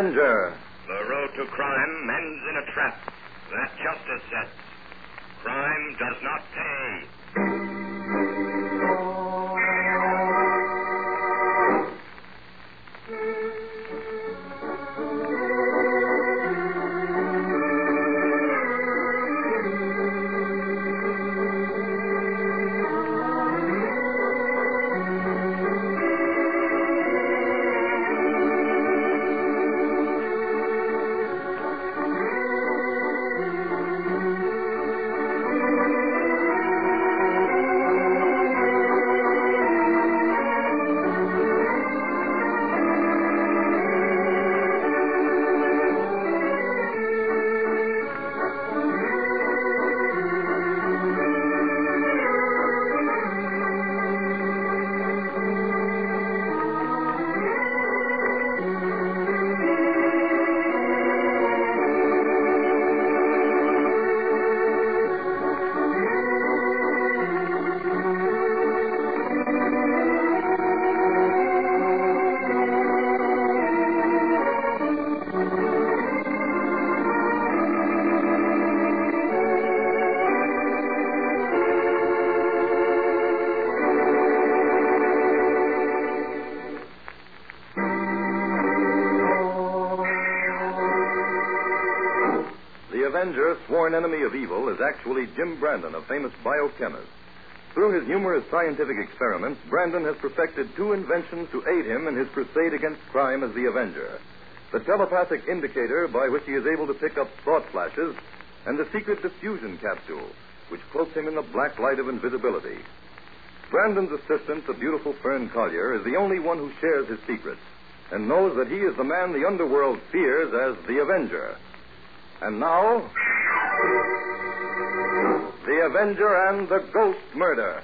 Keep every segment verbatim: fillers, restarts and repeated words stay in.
Avenger. The road to crime ends in a trap that justice sets. Crime does not pay. Avenger, sworn enemy of evil, is actually Jim Brandon, a famous biochemist. Through his numerous scientific experiments, Brandon has perfected two inventions to aid him in his crusade against crime as the Avenger: the telepathic indicator by which he is able to pick up thought flashes, and the secret diffusion capsule, which cloaks him in the black light of invisibility. Brandon's assistant, the beautiful Fern Collier, is the only one who shares his secrets and knows that he is the man the underworld fears as the Avenger. And now, The Avenger and the Ghost Murder.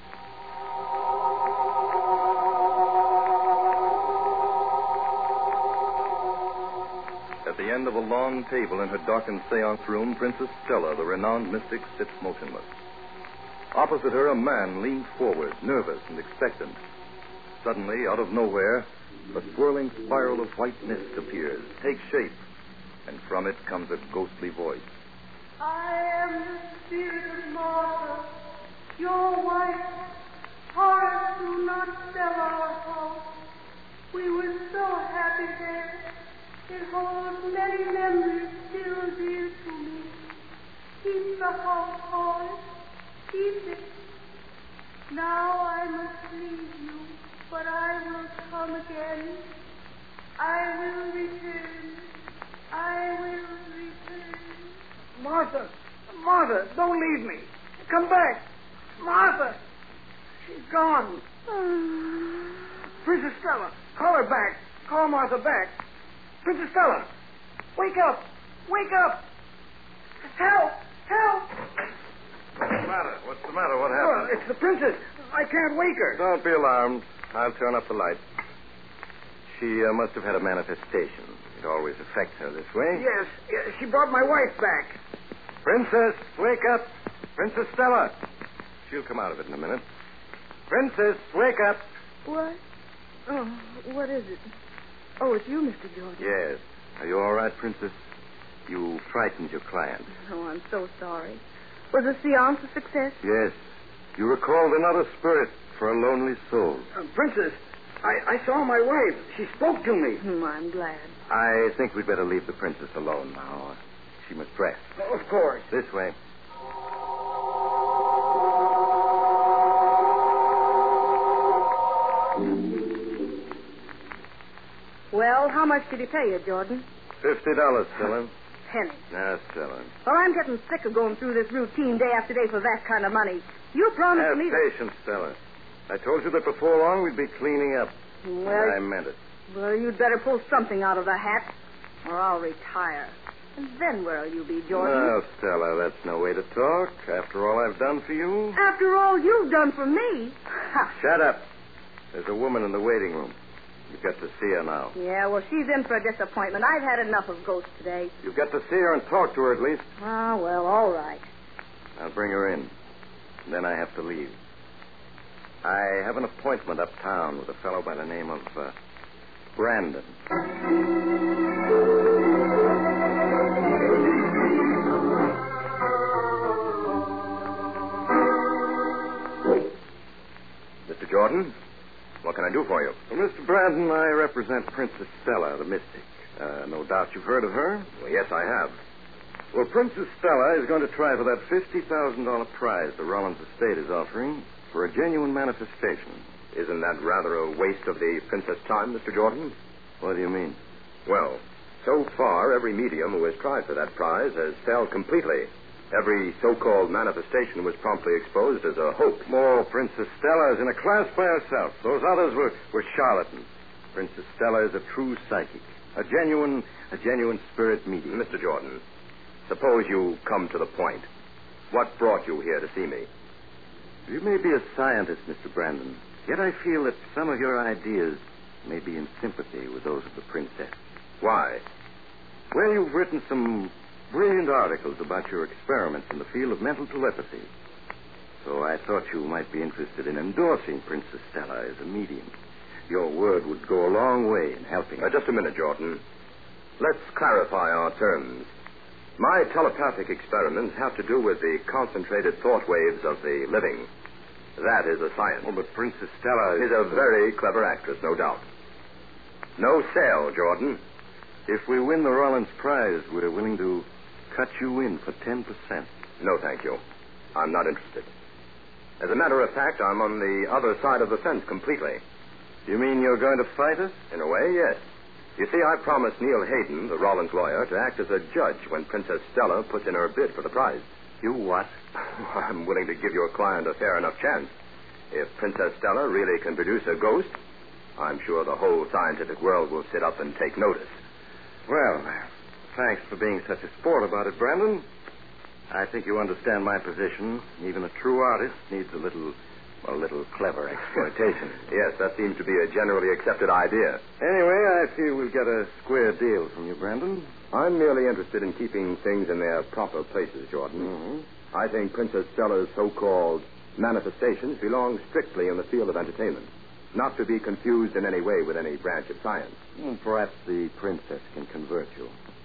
At the end of a long table in her darkened seance room, Princess Stella, the renowned mystic, sits motionless. Opposite her, a man leans forward, nervous and expectant. Suddenly, out of nowhere, a swirling spiral of white mist appears, takes shape, and from it comes a ghostly voice. I am the spirit of Martha, your wife. Horace, do not sell our house. We were so happy there. It holds many memories still dear to me. Keep the house, Horace. Keep it. Now I must leave you, but I will come again. I will return. I will return. Martha, Martha, don't leave me. Come back. Martha, she's gone. Princess Stella, call her back. Call Martha back. Princess Stella, wake up. Wake up. Help, help. What's the matter? What's the matter? What Oh, happened? it's the princess. I can't wake her. Don't be alarmed. I'll turn up the light. She uh, must have had a manifestation. It always affects her this way. Yes, yes, she brought my wife back. Princess, wake up. Princess Stella. She'll come out of it in a minute. Princess, wake up. What? Oh, what is it? Oh, it's you, Mister Jordan. Yes. Are you all right, Princess? You frightened your client. Oh, I'm so sorry. Was the seance a success? Yes. You recalled another spirit for a lonely soul. Uh, Princess, I, I saw my wife. She spoke to me. Hmm, I'm glad. I think we'd better leave the princess alone now. She must rest. Of course. This way. Well, how much did he pay you, Jordan? Fifty dollars, Stella. Penny. Now, Stella. Well, I'm getting sick of going through this routine day after day for that kind of money. You promised Have me that... patience, Stella. I told you that before long we'd be cleaning up. Well, I meant it. Well, you'd better pull something out of the hat, or I'll retire. And then where'll you be, Jordan? Well, Stella, that's no way to talk. After all I've done for you. After all you've done for me. Shut up. There's a woman in the waiting room. You've got to see her now. Yeah, well, she's in for a disappointment. I've had enough of ghosts today. You've got to see her and talk to her at least. Ah, well, all right. I'll bring her in. Then I have to leave. I have an appointment uptown with a fellow by the name of uh, Brandon. Jordan. What can I do for you? Well, Mister Brandon, I represent Princess Stella, the mystic. Uh, no doubt you've heard of her. Well, yes, I have. Well, Princess Stella is going to try for that fifty thousand dollars prize the Rollins estate is offering for a genuine manifestation. Isn't that rather a waste of the princess' time, Mister Jordan? What do you mean? Well, so far, every medium who has tried for that prize has failed completely. Every so-called manifestation was promptly exposed as a hoax. Oh, Princess Stella is in a class by herself. Those others were, were charlatans. Princess Stella is a true psychic, a genuine, a genuine spirit medium. Mister Jordan, suppose you come to the point. What brought you here to see me? You may be a scientist, Mister Brandon, yet I feel that some of your ideas may be in sympathy with those of the princess. Why? Well, you've written some brilliant articles about your experiments in the field of mental telepathy. So I thought you might be interested in endorsing Princess Stella as a medium. Your word would go a long way in helping. Uh, just a minute, Jordan. Let's clarify our terms. My telepathic experiments have to do with the concentrated thought waves of the living. That is a science. Oh, but Princess Stella is a very clever actress, no doubt. No sale, Jordan. If we win the Rollins prize, we're willing to cut you in for ten percent. No, thank you. I'm not interested. As a matter of fact, I'm on the other side of the fence completely. You mean you're going to fight us? In a way, yes. You see, I promised Neil Hayden, the Rollins lawyer, to act as a judge when Princess Stella puts in her bid for the prize. You what? I'm willing to give your client a fair enough chance. If Princess Stella really can produce a ghost, I'm sure the whole scientific world will sit up and take notice. Well, thanks for being such a sport about it, Brandon. I think you understand my position. Even a true artist needs a little, a little clever exploitation. Yes, that seems to be a generally accepted idea. Anyway, I feel we'll get a square deal from you, Brandon. I'm merely interested in keeping things in their proper places, Jordan. Mm-hmm. I think Princess Stella's so-called manifestations belong strictly in the field of entertainment, not to be confused in any way with any branch of science. Well, perhaps the princess can convert you.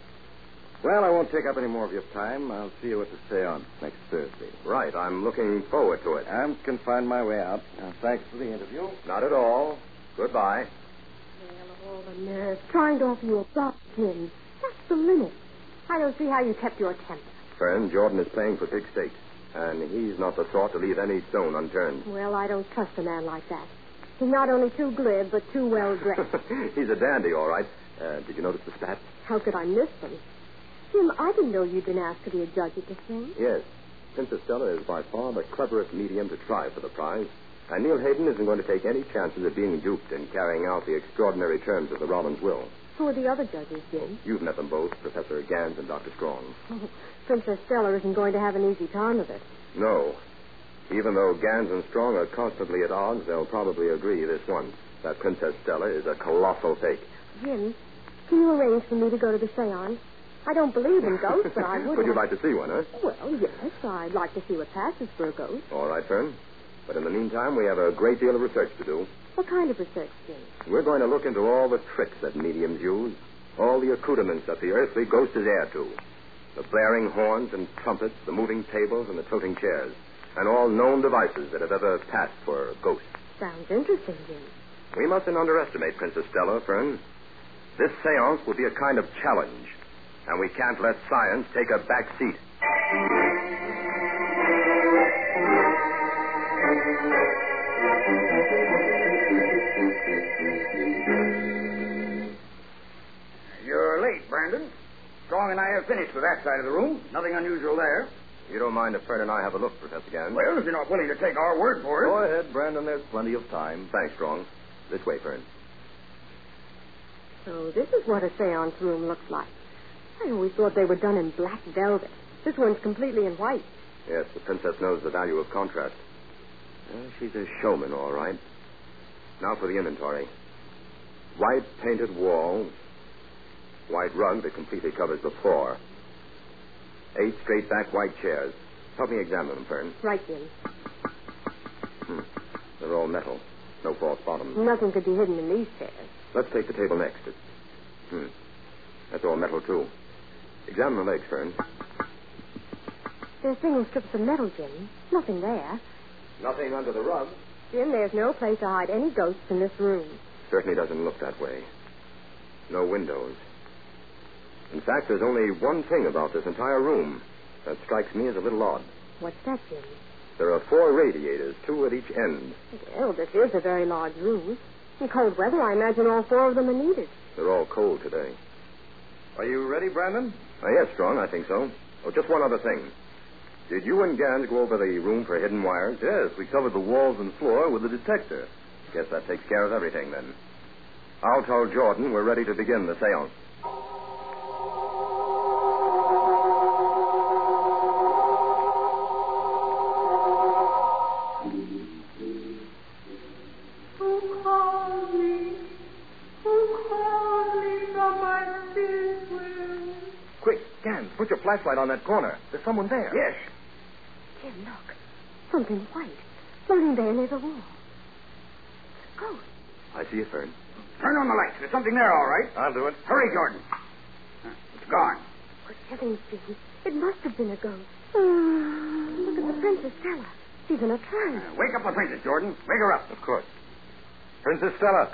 Well, I won't take up any more of your time. I'll see you at the seance next Thursday. Right. I'm looking forward to it. I can find my way out. Uh, thanks for the interview. Not at all. Goodbye. Well, all the nerve. Trying to offer you a box pin. That's the limit. I don't see how you kept your temper. Friend, Jordan is playing for big stakes, and he's not the sort to leave any stone unturned. Well, I don't trust a man like that. He's not only too glib, but too well-dressed. He's a dandy, all right. Uh, did you notice the spats? How could I miss them? Jim, I didn't know you'd been asked to be a judge at this thing. Yes. Princess Stella is by far the cleverest medium to try for the prize. And Neil Hayden isn't going to take any chances of being duped in carrying out the extraordinary terms of the Rollins will. Who are the other judges, Jim? You've met them both, Professor Gans and Doctor Strong. Oh, Princess Stella isn't going to have an easy time of it. No. Even though Gans and Strong are constantly at odds, they'll probably agree this once, that Princess Stella is a colossal fake. Jim, can you arrange for me to go to the seance? I don't believe in ghosts, but I would. Would you like to see one, huh? Well, yes. I'd like to see what passes for a ghost. All right, Fern. But in the meantime, we have a great deal of research to do. What kind of research, Jim? We're going to look into all the tricks that mediums use, all the accoutrements that the earthly ghost is heir to, the blaring horns and trumpets, the moving tables and the tilting chairs, and all known devices that have ever passed for a ghost. Sounds interesting, Jim. We mustn't underestimate Princess Stella, Fern. This seance will be a kind of challenge, and we can't let science take a back seat. You're late, Brandon. Strong and I have finished with that side of the room. Nothing unusual there. You don't mind if Fern and I have a look, Professor Gans? Well, if you're not willing to take our word for it. Go ahead, Brandon. There's plenty of time. Thanks, Strong. This way, Fern. So this is what a seance room looks like. I always thought they were done in black velvet. This one's completely in white. Yes, the princess knows the value of contrast. Well, she's a showman, all right. Now for the inventory. White painted walls. White rug that completely covers the floor. Eight straight back white chairs. Help me examine them, Fern. Right, Jim. Hmm. They're all metal. No false bottoms. Nothing could be hidden in these chairs. Let's take the table next. It's... Hmm. That's all metal, too. Examine the legs, Fern. They're single strips of metal, Jim. Nothing there. Nothing under the rug. Jim, there's no place to hide any ghosts in this room. Certainly doesn't look that way. No windows. In fact, there's only one thing about this entire room that strikes me as a little odd. What's that, Jim? There are four radiators, two at each end. Well, this is a very large room. In cold weather, I imagine all four of them are needed. They're all cold today. Are you ready, Brandon? Uh, yes, Strong, I think so. Oh, just one other thing. Did you and Gans go over the room for hidden wires? Yes, we covered the walls and floor with a detector. Guess that takes care of everything, then. I'll tell Jordan we're ready to begin the seance. Who called me? Who called me from my spirit room? Quick, Gans, put your flashlight on that corner. There's someone there. Yes. Jim, look. Something white floating there near the wall. It's a ghost. I see it, Fern. Turn on the lights. There's something there, all right. I'll do it. Hurry, Jordan. It's gone. Good heavens, Jim. It must have been a ghost. Look at the Princess Stella. She's in a trance. Uh, wake up the princess, Jordan. Wake her up. Of course. Princess Stella.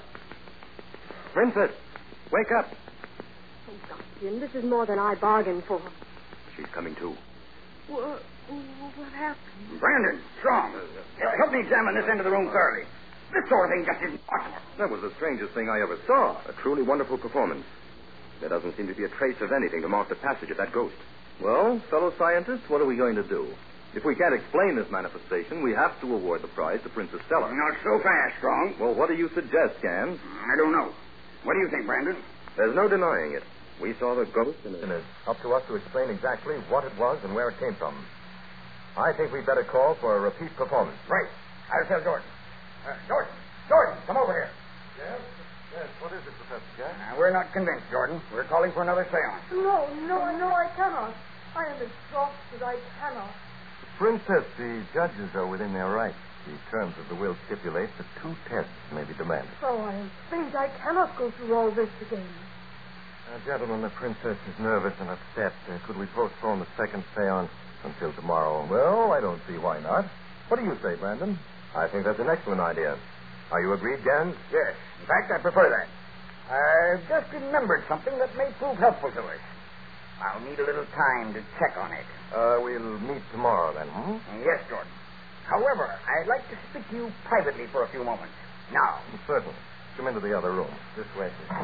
Princess, wake up. Oh, God, Jim, this is more than I bargained for. She's coming to. What, what happened? Brandon, Strong. Uh, help me examine this end of the room thoroughly. This sort of thing just isn't possible. That was the strangest thing I ever saw. A truly wonderful performance. There doesn't seem to be a trace of anything to mark the passage of that ghost. Well, fellow scientists, what are we going to do? If we can't explain this manifestation, we have to award the prize to Princess Stella. Not so fast, Strong. Well, what do you suggest, Gans? I don't know. What do you think, Brandon? There's no denying it. We saw the ghost in it. And it's up to us to explain exactly what it was and where it came from. I think we'd better call for a repeat performance. Right. I'll tell Jordan. Uh, Jordan. Jordan, come over here. Yes? Yes. What is it, Professor Jack? Uh, we're not convinced, Jordan. We're calling for another seance. No, no, no, I cannot. I am exhausted. I cannot. Princess, the judges are within their rights. The terms of the will stipulate that two tests may be demanded. So I am afraid I cannot go through all this again. Uh, gentlemen, the princess is nervous and upset. Uh, could we postpone the second seance until tomorrow? Well, I don't see why not. What do you say, Brandon? I think that's an excellent idea. Are you agreed, Gans? Yes. In fact, I prefer that. I've just remembered something that may prove helpful to us. I'll need a little time to check on it. Uh, we'll meet tomorrow, then, hmm? Yes, Jordan. However, I'd like to speak to you privately for a few moments. Now. Certainly. Come into the other room. This way, please.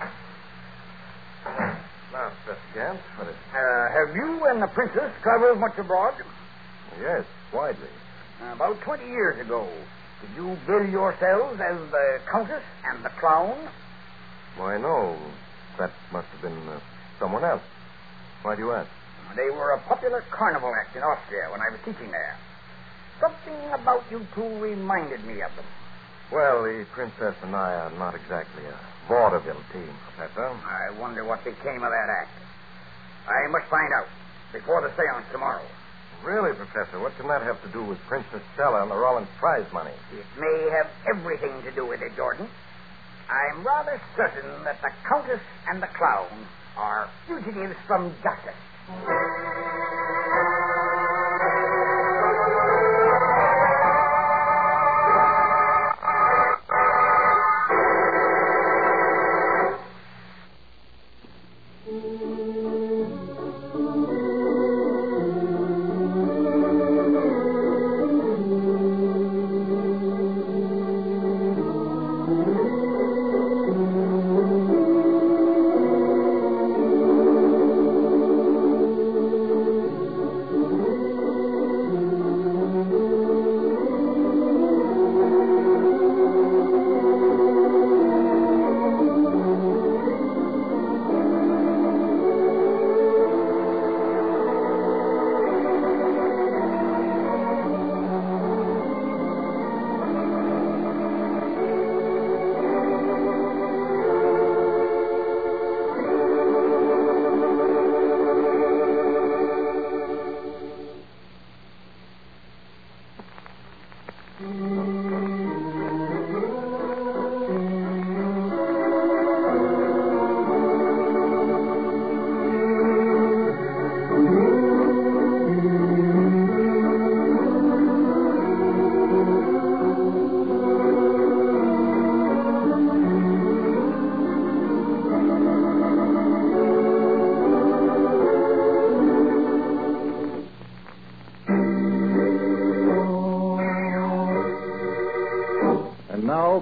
Now, Professor Gans, what is it? Uh, have you and the princess traveled much abroad? Yes, widely. About twenty years ago, did you bill yourselves as the Countess and the Clown? Why, no. That must have been uh, someone else. Why do you ask? They were a popular carnival act in Austria when I was teaching there. Something about you two reminded me of them. Well, the princess and I are not exactly a vaudeville team, Professor. I wonder what became of that act. I must find out before the seance tomorrow. Really, Professor, what can that have to do with Princess Stella and the Rollins prize money? It may have everything to do with it, Jordan. I'm rather certain that the Countess and the Clown are fugitives from justice.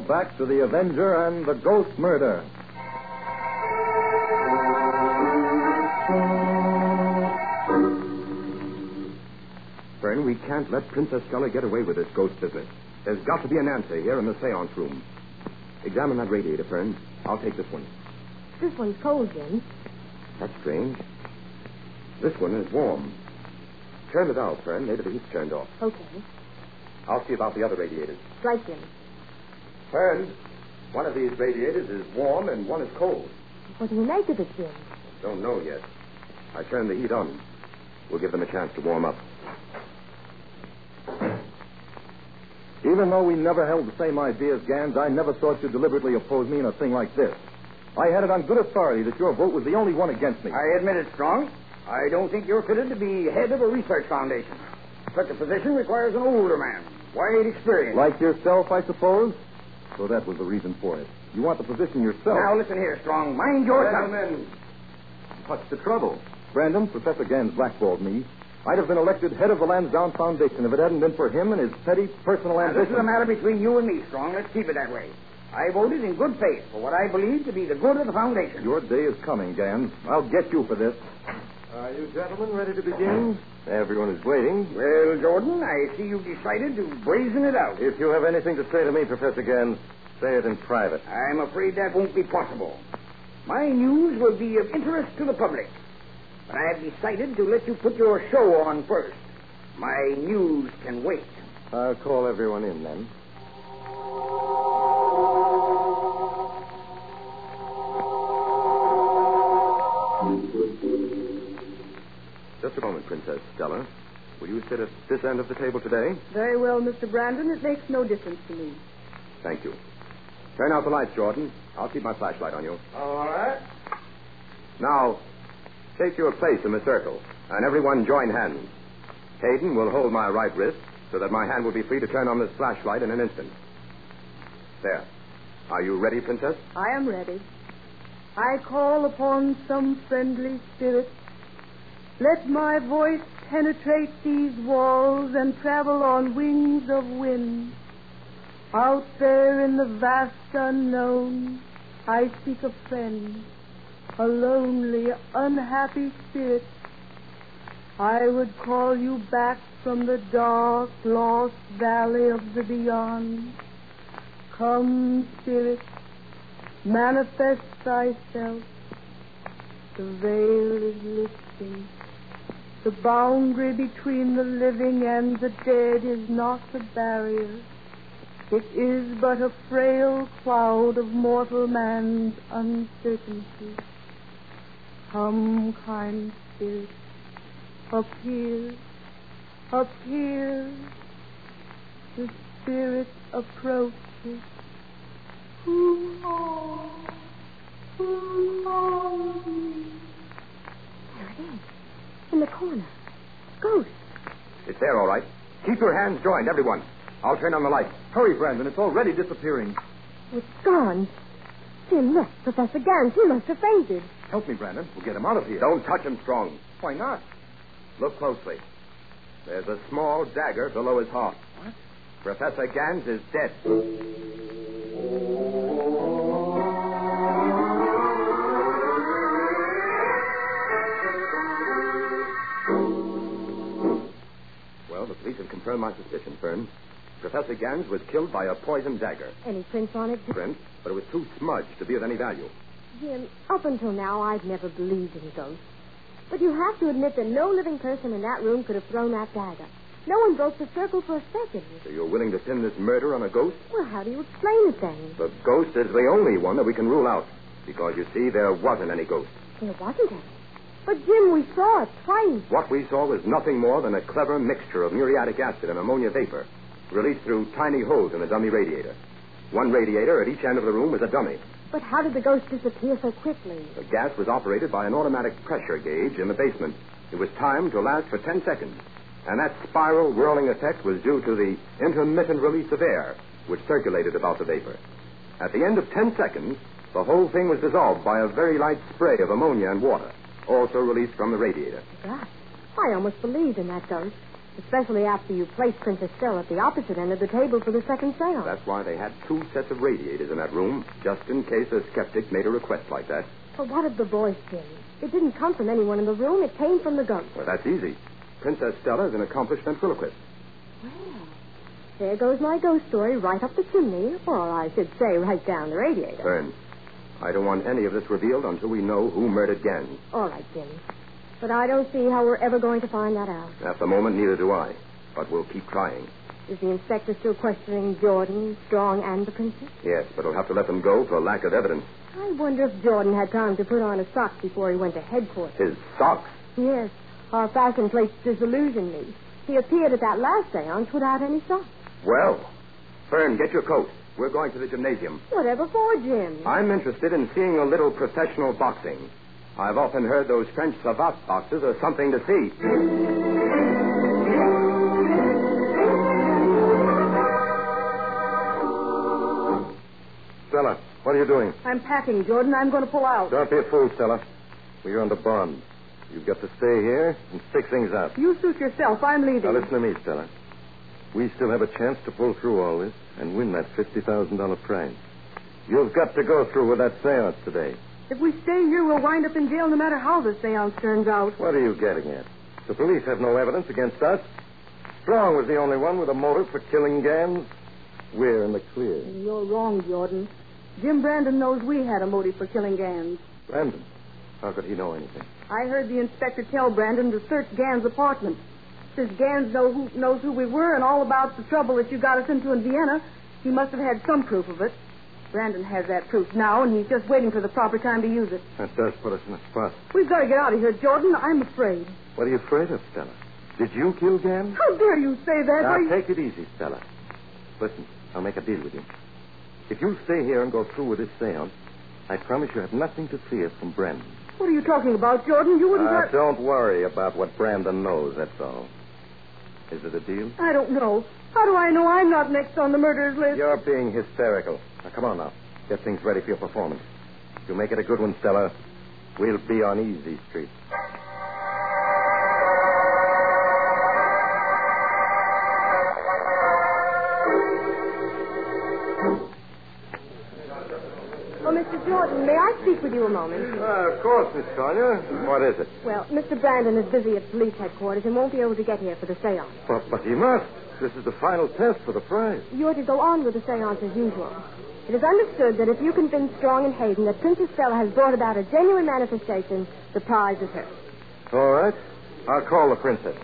back to the Avenger and the Ghost Murder. Fern, we can't let Princess Stella get away with this ghost business. There's got to be an answer here in the seance room. Examine that radiator, Fern. I'll take this one. This one's cold, Jim. That's strange. This one is warm. Turn it out, Fern. Maybe the heat's turned off. Okay. I'll see about the other radiators. Right, Jim. Fern, one of these radiators is warm and one is cold. What do you make of it, Jim? Don't know yet. I turned the heat on. We'll give them a chance to warm up. Even though we never held the same ideas, Gans, I never thought you'd deliberately oppose me in a thing like this. I had it on good authority that your vote was the only one against me. I admit it, Strong. I don't think you're fitted to be head of a research foundation. Such a position requires an older man, wide experience. Like yourself, I suppose? So that was the reason for it. You want the position yourself. Now, listen here, Strong. Mind your tongue. Gentlemen, What's the trouble? Brandon, Professor Gans blackballed me. I'd have been elected head of the Lansdowne Foundation if it hadn't been for him and his petty personal Now, this ambition. is a matter between you and me, Strong. Let's keep it that way. I voted in good faith for what I believe to be the good of the foundation. Your day is coming, Gans. I'll get you for this. Are you gentlemen ready to begin? Everyone is waiting. Well, Jordan, I see you've decided to brazen it out. If you have anything to say to me, Professor Gans, say it in private. I'm afraid that won't be possible. My news will be of interest to the public. But I have decided to let you put your show on first. My news can wait. I'll call everyone in then. just a moment, Princess Stella. Will you sit at this end of the table today? Very well, Mister Brandon. It makes no difference to me. Thank you. Turn out the lights, Jordan. I'll keep my flashlight on you. All right. Now, take your place in the circle, and everyone join hands. Hayden will hold my right wrist so that my hand will be free to turn on this flashlight in an instant. There. Are you ready, Princess? I am ready. I call upon some friendly spirit. Let my voice penetrate these walls and travel on wings of wind. Out there in the vast unknown, I seek a friend, a lonely, unhappy spirit. I would call you back from the dark, lost valley of the beyond. Come, spirit, manifest thyself. The veil is lifting. The boundary between the living and the dead is not a barrier. It is but a frail cloud of mortal man's uncertainty. Come, kind spirit, appear, appear. The spirit approaches. Who calls? Who calls me? There it is, in the corner. Ghost. It's there, all right. Keep your hands joined, everyone. I'll turn on the light. Hurry, Brandon. It's already disappearing. It's gone. Jim, look, Professor Gans, he must have fainted. Help me, Brandon. We'll get him out of here. Don't touch him, Strong. Why not? Look closely. There's a small dagger below his heart. What? Professor Gans is dead. Well, the police have confirmed my suspicion, Fern. Professor Gans was killed by a poisoned dagger. Any prints on it? Print, but it was too smudged to be of any value. Jim, up until now, I've never believed in ghosts. But you have to admit that no living person in that room could have thrown that dagger. No one broke the circle for a second. So you're willing to pin this murder on a ghost? Well, how do you explain it then? The ghost is the only one that we can rule out. Because, you see, there wasn't any ghost. There wasn't any. But, Jim, we saw it twice. What we saw was nothing more than a clever mixture of muriatic acid and ammonia vapor, released through tiny holes in the dummy radiator. One radiator at each end of the room was a dummy. But how did the ghost disappear so quickly? The gas was operated by an automatic pressure gauge in the basement. It was timed to last for ten seconds. And that spiral whirling effect was due to the intermittent release of air, which circulated about the vapor. At the end of ten seconds, the whole thing was dissolved by a very light spray of ammonia and water, also released from the radiator. Gosh, I almost believed in that ghost. especially after you placed Princess Stella at the opposite end of the table for the second seance. That's why they had two sets of radiators in that room, just in case a skeptic made a request like that. But what of the voice, Jim? It didn't come from anyone in the room. It came from the ghost. Well, that's easy. Princess Stella is an accomplished ventriloquist. Well, there goes my ghost story right up the chimney, or I should say right down the radiator. Fern, I don't want any of this revealed until we know who murdered Gans. All right, Jim. But I don't see how we're ever going to find that out. At the moment, neither do I. But we'll keep trying. Is the inspector still questioning Jordan, Strong, and the princess? Yes, but he'll have to let them go for lack of evidence. I wonder if Jordan had time to put on his socks before he went to headquarters. His socks? Yes. Our fashion plate disillusioned me. He appeared at that last seance without any socks. Well, Fern, get your coat. We're going to the gymnasium. Whatever for, Jim? I'm interested in seeing a little professional boxing. I've often heard those French savate boxers are something to see. Stella, what are you doing? I'm packing, Jordan. I'm going to pull out. Don't be a fool, Stella. We're under bond. You've got to stay here and stick things out. You suit yourself. I'm leaving. Now, listen to me, Stella. We still have a chance to pull through all this and win that fifty thousand dollars prize. You've got to go through with that seance today. If we stay here, we'll wind up in jail no matter how the seance turns out. What are you getting at? The police have no evidence against us. Strong was the only one with a motive for killing Gans. We're in the clear. You're wrong, Jordan. Jim Brandon knows we had a motive for killing Gans. Brandon? How could he know anything? I heard the inspector tell Brandon to search Gans' apartment. Since Gans know who, knows who we were and all about the trouble that you got us into in Vienna, he must have had some proof of it. Brandon has that proof now, and he's just waiting for the proper time to use it. That does put us in a spot. We've got to get out of here, Jordan. I'm afraid. What are you afraid of, Stella? Did you kill Gans? How dare you say that? Now, Why... take it easy, Stella. Listen, I'll make a deal with you. If you stay here and go through with this seance, I promise you have nothing to fear from Brandon. What are you talking about, Jordan? You wouldn't... Uh, have... Don't worry about what Brandon knows, that's all. Is it a deal? I don't know. How do I know I'm not next on the murderers list? You're being hysterical. Now, come on now. Get things ready for your performance. If you make it a good one, Stella, we'll be on Easy Street. Oh, Mister Jordan, may I speak with you a moment? Uh, of course, Miss Collier. What is it? Well, Mister Brandon is busy at police headquarters and won't be able to get here for the seance. But, but he must. This is the final test for the prize. You're to go on with the seance as usual. It is understood that if you convince Strong and Hayden that Princess Stella has brought about a genuine manifestation, the prize is hers. All right. I'll call the princess.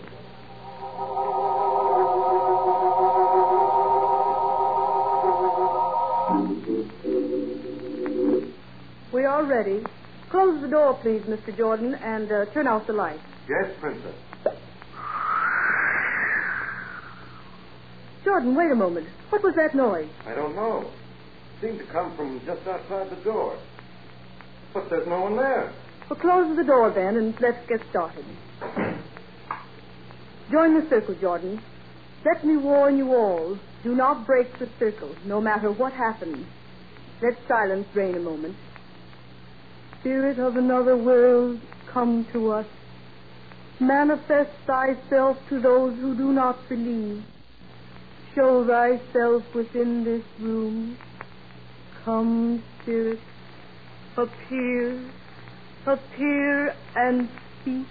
We are ready. Close the door, please, Mister Jordan, and uh, turn off the light. Yes, princess. Jordan, wait a moment. What was that noise? I don't know. It seemed to come from just outside the door. But there's no one there. Well, close the door, then, and let's get started. Join the circle, Jordan. Let me warn you all. Do not break the circle, no matter what happens. Let silence reign a moment. Spirit of another world, come to us. Manifest thyself to those who do not believe. Show thyself within this room. Come, Spirit, appear, appear and speak.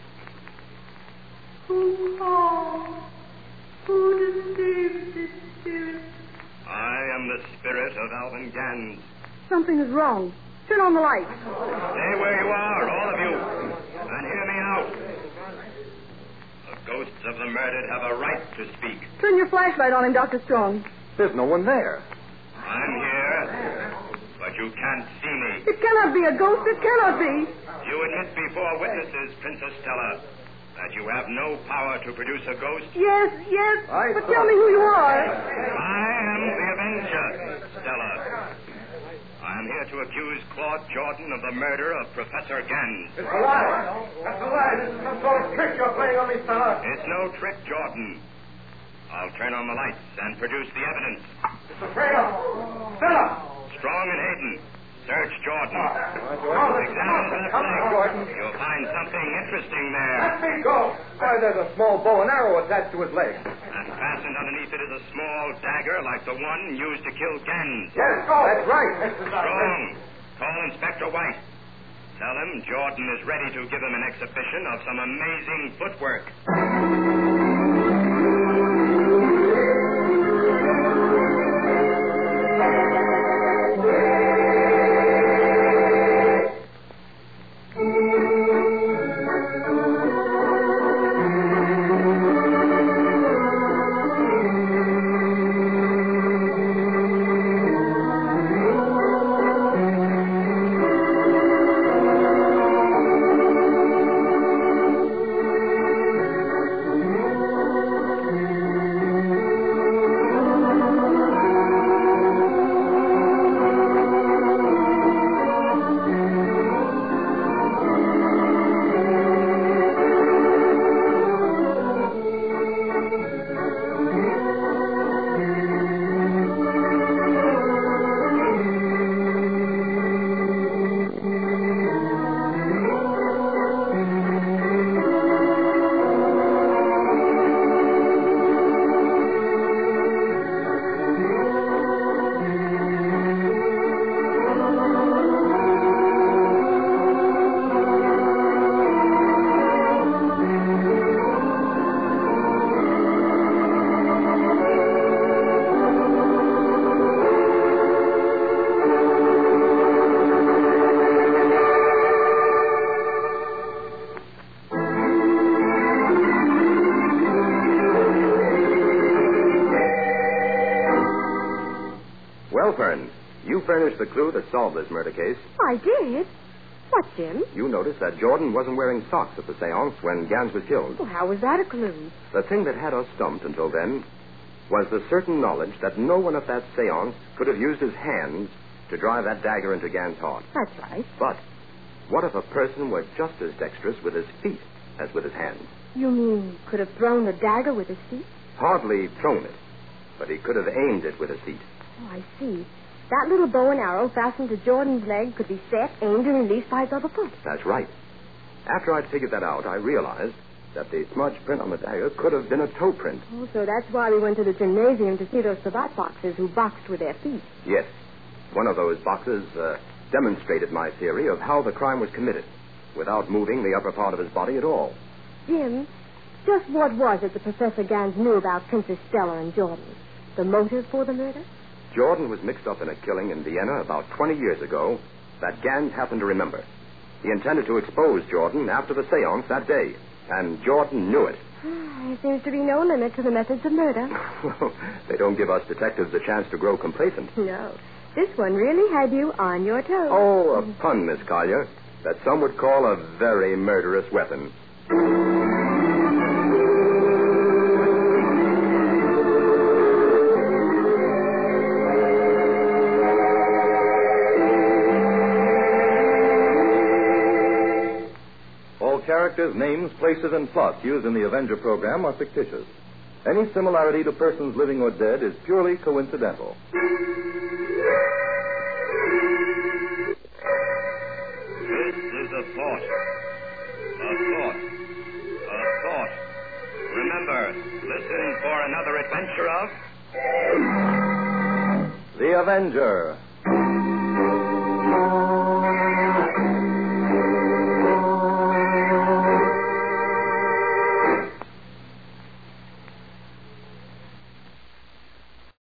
Who are? Who deceives this spirit? I am the spirit of Alvin Gans. Something is wrong. Turn on the light. Stay where you are, all of you, and hear me out. The ghosts of the murdered have a right to speak. Turn your flashlight on him, Doctor Strong. There's no one there. I'm here, but you can't see me. It cannot be a ghost. It cannot be. You admit before witnesses, Princess Stella, that you have no power to produce a ghost. Yes, yes. I but thought- tell me who you are. I am the Avenger, Stella. I am here to accuse Claude Jordan of the murder of Professor Gans. It's a lie. That's a lie. This is some sort of trick you're playing on me, Stella. It's no trick, Jordan. I'll turn on the lights and produce the evidence. It's a traitor. Stella! Strong and Hayden, Search Jordan. Ah, Examine the Come on, leg. Jordan. You'll find something interesting there. Let me go. Why, there's a small bow and arrow attached to his leg. And fastened underneath it is a small dagger like the one used to kill Gans. Yes, go. That's right. Strong. Call Inspector White. Tell him Jordan is ready to give him an exhibition of some amazing footwork. Well, Fern, you furnished the clue that solved this murder case. I did. What, Jim? You noticed that Jordan wasn't wearing socks at the seance when Gans was killed. Well, how was that a clue? The thing that had us stumped until then was the certain knowledge that no one at that seance could have used his hands to drive that dagger into Gans' heart. That's right. But what if a person were just as dexterous with his feet as with his hands? You mean could have thrown the dagger with his feet? Hardly thrown it, but he could have aimed it with his feet. Oh, I see. That little bow and arrow fastened to Jordan's leg could be set, aimed, and released by his other foot. That's right. After I'd figured that out, I realized that the smudge print on the dagger could have been a toe print. Oh, so that's why we went to the gymnasium to see those savate boxers who boxed with their feet. Yes. One of those boxes uh, demonstrated my theory of how the crime was committed without moving the upper part of his body at all. Jim, just what was it that Professor Gans knew about Princess Stella and Jordan? The motive for the murder? Jordan was mixed up in a killing in Vienna about twenty years ago that Gans happened to remember. He intended to expose Jordan after the seance that day, and Jordan knew it. There seems to be no limit to the methods of murder. Well, they don't give us detectives a chance to grow complacent. No. This one really had you on your toes. Oh, a pun, Miss Collier, that some would call a very murderous weapon. Characters, names, places, and plots used in the Avenger program are fictitious. Any similarity to persons living or dead is purely coincidental. This is a thought. A thought. A thought. Remember, listen for another adventure of... The Avenger.